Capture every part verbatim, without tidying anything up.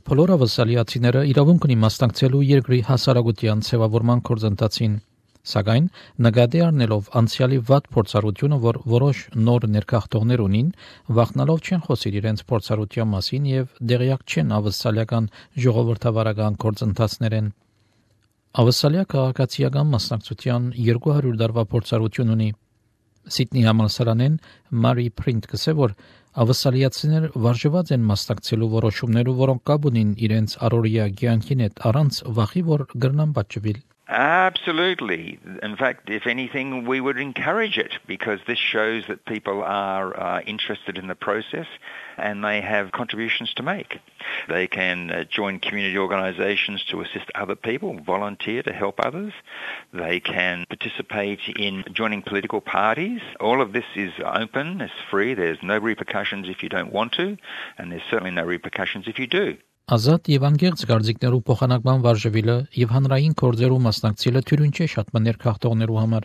Բոլոր ավասալիացիները իրավունք ունի մասնակցելու երկրի հասարակության ձևավորման գործընթացին, սակայն նկատի առնելով անցյալի վատ փորձառությունը, որ որոշ նոր ներքախտողներ ունին, վախնալով չեն խոսիր իրենց փորձառության մասին եւ դեղյակ չեն ավասալիական ժողովրդավարական գործընթացներեն։ Ավասալիա քաղաքացիական մասնակցության երկու հարյուր տարվա փորձառություն ունի։ Սիդնի համալսարանեն Մարի Պրինտ կսե, որ ավասալիացիներ վարժված են մասնակցելու որոշումներով, որոնք կապ ունին իրենց առօրյա կյանքին հետ, առանց վախի, որ կգրնան պատժվել։ Absolutely. In fact, if anything, we would encourage it because this shows that people are uh, interested in the process and they have contributions to make. They can uh, join community organisations to assist other people, volunteer to help others. They can participate in joining political parties. All of this is open, it's free, there's no repercussions if you don't want to, and there's certainly no repercussions if you do. Ազատ եւ անկեղծ գործիքներու փոխանակման վարժվելը եւ հանրային կորձերու մասնակցելը թյուրին չէ շատ մներ քաղաքներու համար։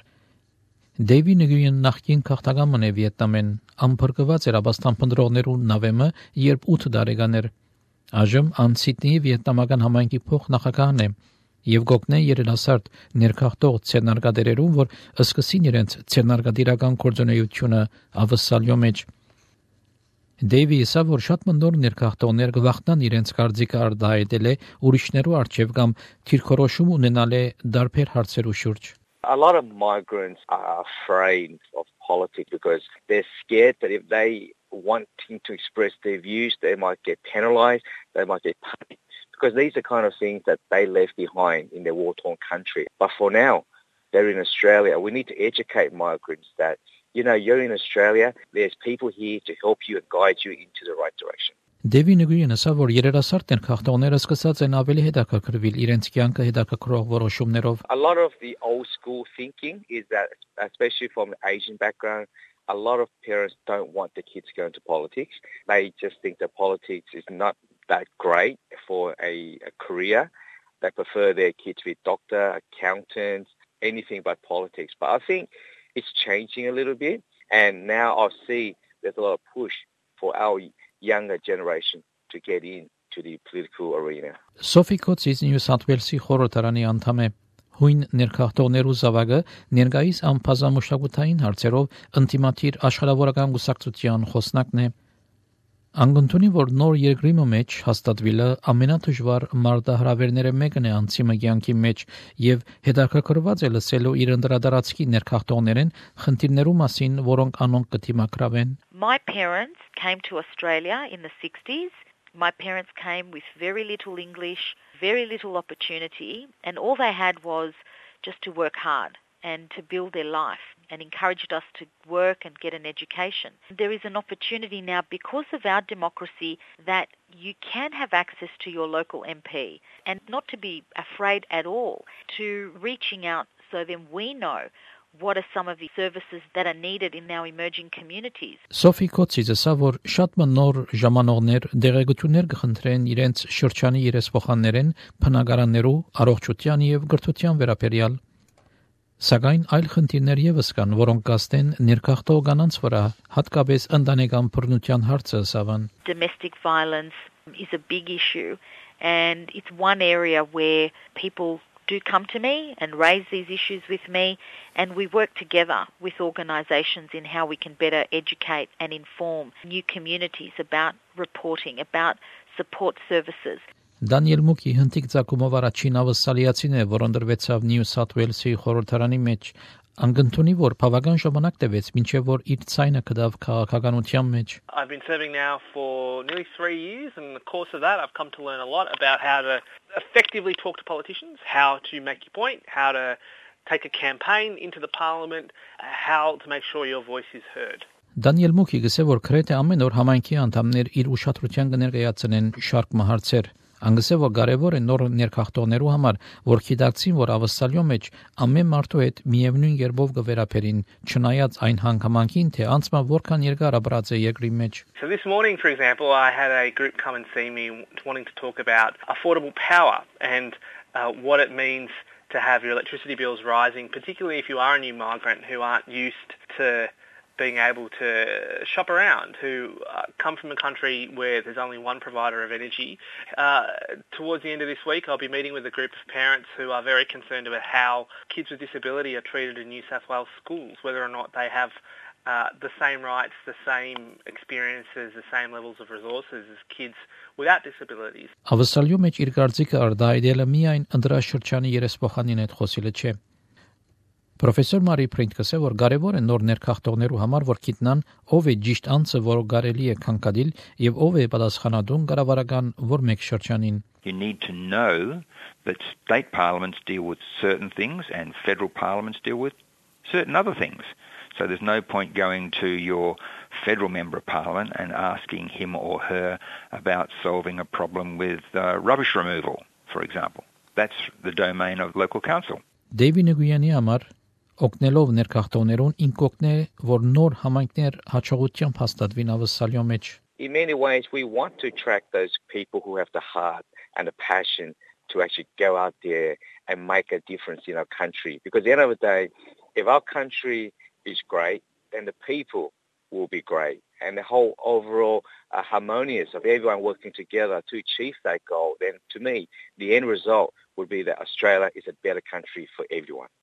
Դեյվի Նգույն նախկին քաղաքական մնե Վիետնամեն ամփրկված էր աբաստան փնդրողներու նավեմը, երբ ութ տարեկան էր։ Այժմ ան Սիդնեի վիետնամական համայնքի փոխնախագահն է եւ գոգնե երիտասարդ ներքախտող ցերնարգադերերուն, որ սկսին իրենց ցերնարգադիրական կորձունեությունը ավասալյո մեջ։ Դեյվի իսա, որ շատ մնդոր ներքախտողներ գվախտան իրենց կարծիքը արտահայտել է ուրիշներու առջև կամ թիրքորոշում ունենալ է դարբեր հարցերու շուրջ։ A lot of migrants are afraid of politics because they're scared that if they wanting to express their views, they might get penalised, they might get punished, because these are kind of things that they left behind in their war-torn country. But for now, they're in Australia. We need to educate migrants that, you know, you're in Australia, there's people here to help you and guide you into the right direction. Դեվի Նգույն ասա, որ երիտասարդ ներքախտողները սկսած են ավելի հետաքրքրվել իրենց կյանքը հետաքրքրող որոշումներով։ A lot of the old school thinking is that, especially from the Asian background, a lot of parents don't want their kids to go into politics. They just think that politics is not that great for a, a career. They prefer their kids to be doctor, accountants, anything but politics. But I think it's changing a little bit, and now I see there's a lot of push for our younger generation to get into the political arena. Sophie Coates New South Wales-ի խորհրդարանի անդամ է։ Հույն ներքախտողներու զավակը ներկայիս անբազամշակութային հարցերով ինտիմատիր աշխարհավորական գուսակցության խոսնակն է։ Անգնտունի, որ նոր երկրի մեջ հաստատվելը ամենադժվար մարտահրավերները մեկն է անցիմը կյանքի մեջ եւ հետաքրքրված է լսելու իր ընդրադարձքի ներքախտողներեն խնդիրներու մասին, որոնք անոնք կդիմակրավեն։ My parents came to Australia in the sixties. My parents came with very little English, very little opportunity, and all they had was just to work hard and to build their life, and encouraged us to work and get an education. There is an opportunity now, because of our democracy, that you can have access to your local M P, and not to be afraid at all to reaching out, so then we know what are some of the services that are needed in our emerging communities. Sophie Coates ասա, որ շատ նոր ժամանողներ դեղեցություններ կխնդրեն իրենց շրջանի երեսփոխաններեն բնակարաններու առողջության եւ գրթության վերաբերյալ։ Սակայն այլ խնդիրներ եւս կան, որոնք կաստեն ներքախտող կանանց վրա, հատկապես ընտանեկան բռնության հարցը ասավան։ Domestic violence is a big issue, and it's one area where people do come to me and raise these issues with me, and we work together with organisations in how we can better educate and inform new communities about reporting, about support services. Դանիել Մուկի հնդիկ ցակումով առաջին ավասալիացին է, որ ընդրվեցավ Նյու Սաթ Ուելսի խորհրդարանի մեջ, անգնտունի, որ բավական ժամանակ տևեց, մինչև որ իր ցայնը կդավ քաղաքականության մեջ։ I've been serving now for nearly three years, and in the course of that I've come to learn a lot about how to effectively talk to politicians, how to make your point, how to take a campaign into the parliament, how to make sure your voice is heard. Դանիել Մուկի գսե, որ քրեթե ամեն օր համայնքի անդամներ իր ուշադրության կներկայացնեն շարք մահարցեր։ Անգսե, որ կարևոր է նոր ներքախտողներու համար, որ գիտակցին, որ ավասալյո մեջ ամեն մարդու հետ միևնույն երբով կվերապերին, չնայած այն հանգամանքին, թե անցմա որքան երկար ապրած է երկրի մեջ։ So this morning, for example, I had a group come and see me wanting to talk about affordable power and uh, what it means to have your electricity bills rising, particularly if you are a new migrant who aren't used to being able to shop around, who uh, come from a country where there's only one provider of energy. Uh, towards the end of this week, I'll be meeting with a group of parents who are very concerned about how kids with disability are treated in New South Wales schools, whether or not they have uh, the same rights, the same experiences, the same levels of resources as kids without disabilities. Ավսալյո մեջ իր կարծիքը արդայդելը միայն ընդրաշրջանի երեսփոխանին հետ խոսիլը չէ։ Պրոֆեսոր Մարի Պրինտկսը որ կարևոր է նոր ներքախտողներու համար որ գիտնան ով է ճիշտ անձը որը կարելի է քննադիլ եւ ով է պատասխանատուն կառավարական որ մեկ շրջանին. You need to know that state parliaments deal with certain things and federal parliaments deal with certain other things. So there's no point going to your federal member of parliament and asking him or her about solving a problem with uh, rubbish removal, for example. That's the domain of local council. Դեյվի Նգույանի համար օգնելով ներքախտողներուն ինքօգնե որ նոր համայնքներ հաջողությամբ հաստատվին ավսալյո մեջ. In many ways, we want to attract those people who have the heart and the passion to actually go out there and make a difference in our country. Because at the end of the day, if our country is great, then the people will be great. And the whole overall uh, harmonious of everyone working together to achieve that goal, then to me, the end result would be that Australia is a better country for everyone.